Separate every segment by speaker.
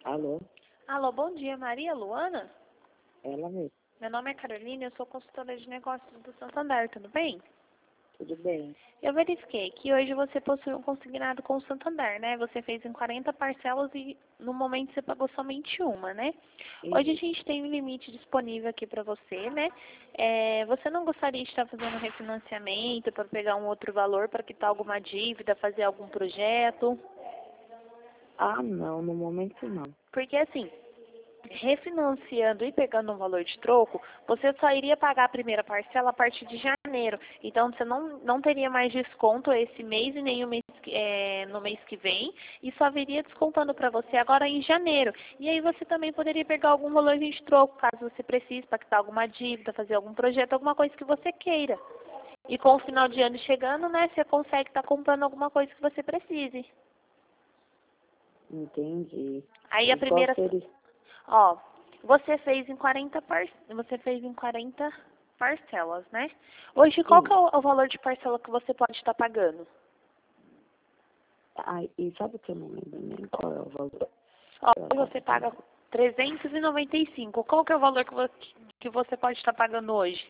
Speaker 1: Alô?
Speaker 2: Alô, bom dia, Maria Luana?
Speaker 1: Ela mesmo.
Speaker 2: Meu nome é Carolina, eu sou consultora de negócios do Santander, tudo bem?
Speaker 1: Tudo bem?
Speaker 2: Eu verifiquei que hoje você possui um consignado com o Santander, né? Você fez em 40 parcelas e no momento você pagou somente uma, né? Hoje a gente tem um limite disponível aqui para você, né? Você não gostaria de estar fazendo refinanciamento para pegar um outro valor para quitar alguma dívida, fazer algum projeto?
Speaker 1: Ah, não, no momento não.
Speaker 2: Porque assim, refinanciando e pegando um valor de troco, você só iria pagar a primeira parcela a partir de janeiro. Então, você não teria mais desconto esse mês e nem o mês, no mês que vem, e só viria descontando para você agora em janeiro. E aí você também poderia pegar algum valor de troco, caso você precise, para quitar alguma dívida, fazer algum projeto, alguma coisa que você queira. E com o final de ano chegando, né, você consegue estar comprando alguma coisa que você precise.
Speaker 1: Entendi.
Speaker 2: Aí a
Speaker 1: E qual
Speaker 2: primeira...
Speaker 1: seria?
Speaker 2: Ó, você fez em 40 parcelas, né? Hoje, qual que é o valor de parcela que você pode estar pagando?
Speaker 1: Ah, e sabe que eu não lembro nem qual é o valor?
Speaker 2: Ó, você paga 395. Qual que é o valor que você pode estar pagando hoje?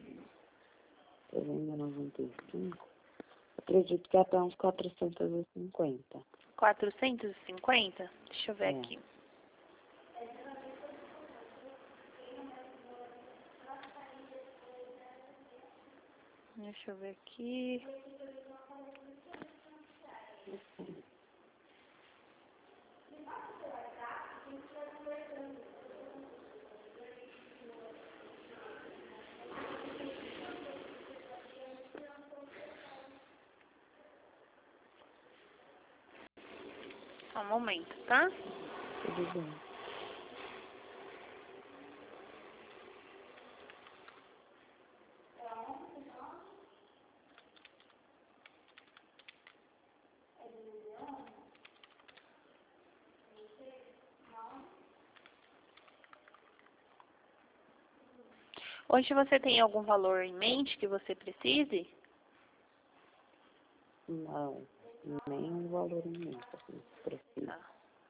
Speaker 1: 395. Acredito que é até uns 450.
Speaker 2: 450? Deixa eu ver aqui. Deixa eu ver aqui. Só um momento, tá?
Speaker 1: Tudo bem.
Speaker 2: Hoje você tem algum valor em mente que você precise?
Speaker 1: Não, nem um valor imenso, assim, preciso.
Speaker 2: Tá.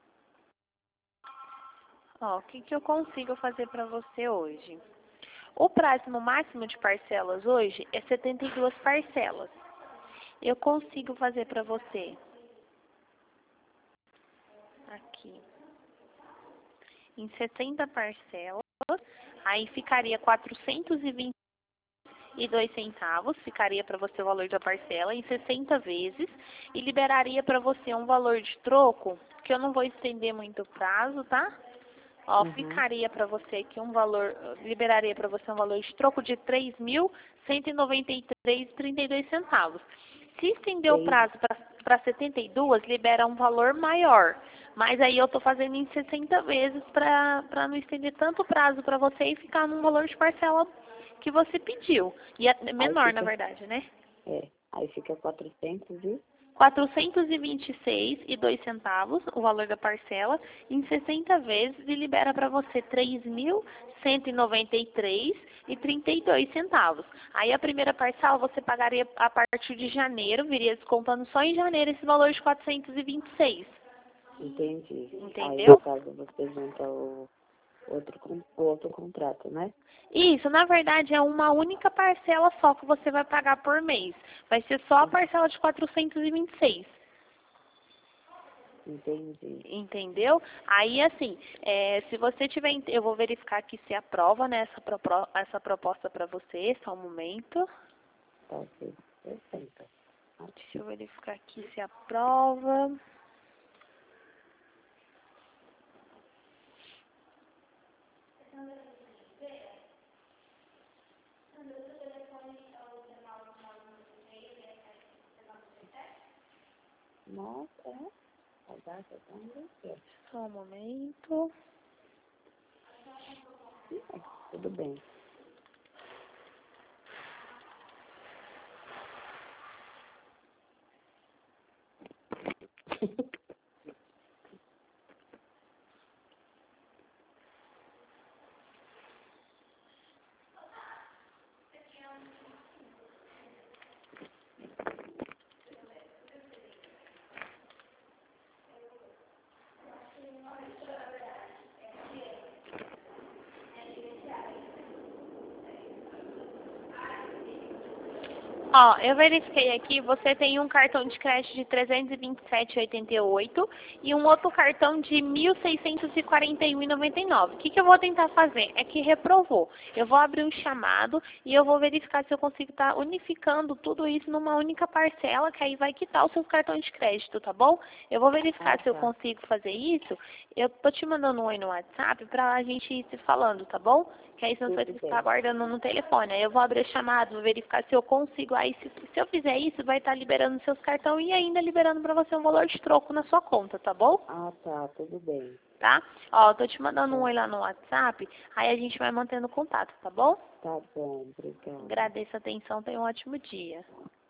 Speaker 2: Ó, o que eu consigo fazer para você hoje? O prazo máximo de parcelas hoje é 72 parcelas. Eu consigo fazer para você aqui em 60 parcelas, aí ficaria 422 centavos, ficaria para você o valor da parcela em 60 vezes e liberaria para você um valor de troco, que eu não vou estender muito o prazo, tá? Ó, ficaria para você aqui um valor, liberaria para você um valor de troco de 3.193,32 centavos. Se estender o prazo para 72, libera um valor maior. Mas aí eu estou fazendo em 60 vezes para não estender tanto o prazo para você e ficar num valor de parcela que você pediu. E é menor, na verdade, né?
Speaker 1: Aí fica
Speaker 2: 426,02 centavos, o valor da parcela, em 60 vezes e libera para você 3.193,32 centavos. Aí a primeira parcela você pagaria a partir de janeiro, viria descontando só em janeiro esse valor de 426.
Speaker 1: Entendi.
Speaker 2: Entendeu?
Speaker 1: Aí, no caso, você junta o outro contrato, né?
Speaker 2: Isso, na verdade, é uma única parcela só que você vai pagar por mês. Vai ser só a parcela de 426.
Speaker 1: Entendi.
Speaker 2: Entendeu? Aí, assim, se você tiver... Eu vou verificar aqui se aprova, né, essa proposta para você, só um momento.
Speaker 1: Tá ok. Perfeito.
Speaker 2: Deixa eu verificar aqui se aprova.
Speaker 1: Nossa, a data tá muito.
Speaker 2: Só um momento.
Speaker 1: Tudo bem.
Speaker 2: Ó, eu verifiquei aqui, você tem um cartão de crédito de 327,88 e um outro cartão de 1.641,99. O que eu vou tentar fazer? É que reprovou. Eu vou abrir um chamado e eu vou verificar se eu consigo estar unificando tudo isso numa única parcela, que aí vai quitar o seu cartão de crédito, tá bom? Eu vou verificar se eu
Speaker 1: Tá.
Speaker 2: consigo fazer isso. Eu tô te mandando um oi no WhatsApp pra gente ir se falando, tá bom? Que aí você não vai ter
Speaker 1: Tudo
Speaker 2: que ficar
Speaker 1: bem.
Speaker 2: aguardando no telefone. Aí eu vou abrir a chamada, vou verificar se eu consigo. Aí se eu fizer isso, vai estar liberando seus cartões e ainda liberando para você um valor de troco na sua conta, tá bom?
Speaker 1: Ah, tá, tudo bem.
Speaker 2: Tá? Ó, eu tô te mandando um
Speaker 1: Tá,
Speaker 2: oi lá no WhatsApp, aí a gente vai mantendo contato, tá bom?
Speaker 1: tá bom, obrigada.
Speaker 2: Agradeço a atenção, tenha um ótimo dia.